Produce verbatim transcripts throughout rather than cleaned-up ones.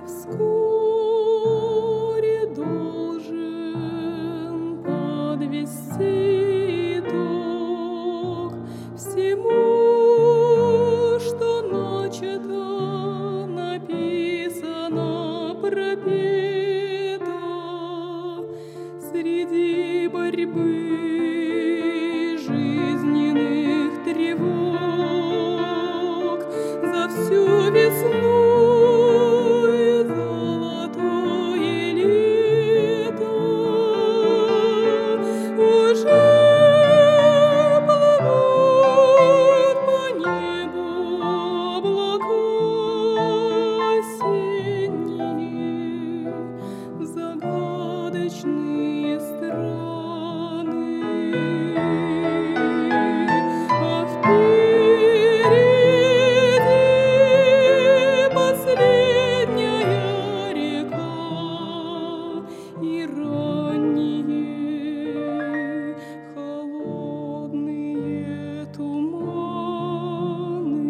Вскоре должен подвести итог всему, что начато, написано, пропето среди борьбы жизненных тревог за всю весну. Загадочные страны, а впереди последняя река и ранние холодные туманы.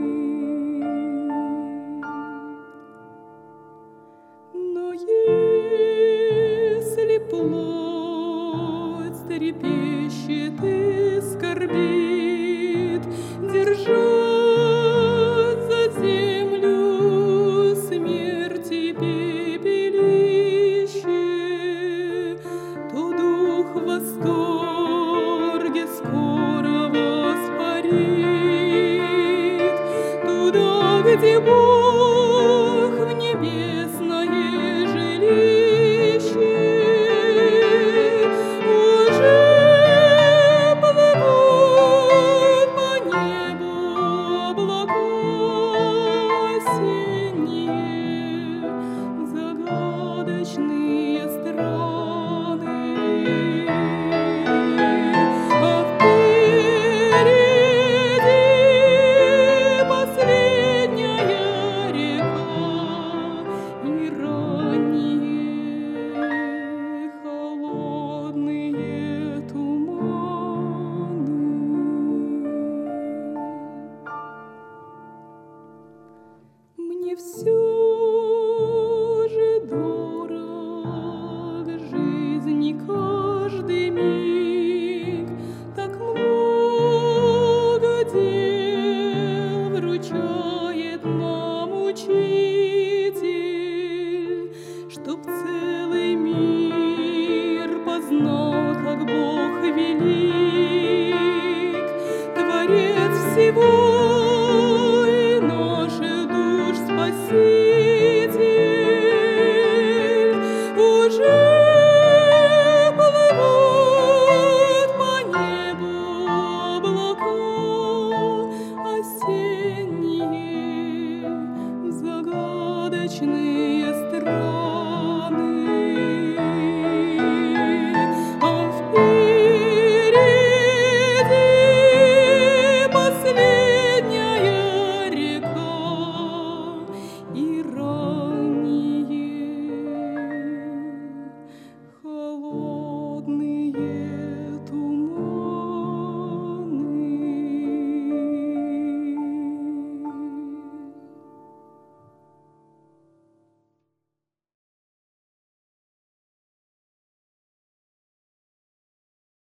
Но если плоть трепещет и скорбит, держать за землю смерти пепелище, то дух в восторге скоро воспарит туда, где Бог в небесное жилище. Уже плывут по небу облака осенние, загадочные страны, а впереди последняя река и ранние холодные туманы. Мне все же дорог жизни каждый миг, так много дел вручает нам Учитель, чтоб целый мир познал, как Бог велит.